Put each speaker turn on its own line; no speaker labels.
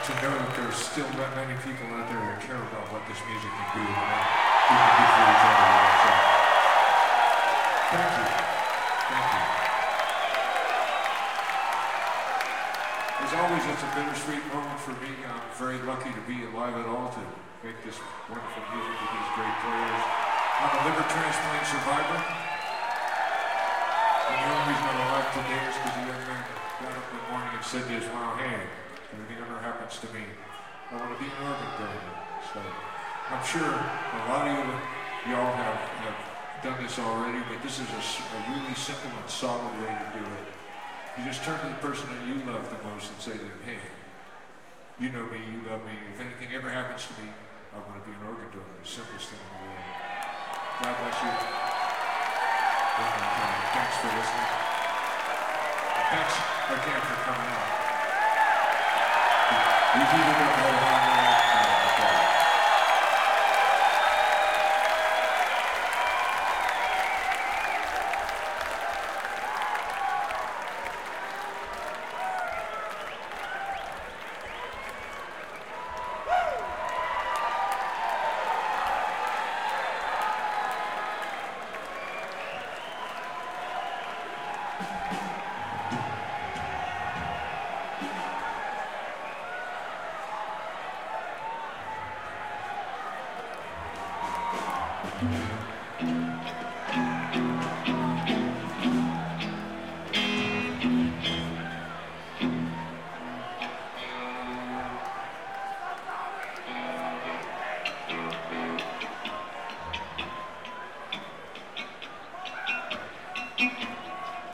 to know that there's still that many people out there that care about what this music can do and what we can do for each other. So, thank you. Thank you. As always, it's a bittersweet moment for me. I'm very lucky to be alive at all to make this wonderful music with these great players. I'm a liver transplant survivor. And the only reason I'm alive today is because the young man got up in the morning and said to his mom, hey, if anything ever happens to me, I want to be an organ donor. So I'm sure a lot of y'all have done this already, but this is a really simple and solid way to do it. You just turn to the person that you love the most and say to them, hey, you know me, you love me. If anything ever happens to me, I want to be an organ donor. The simplest thing in the world. God bless you. Thanks for listening. And thanks again for coming out. You heated up all the time.
Mm-hmm.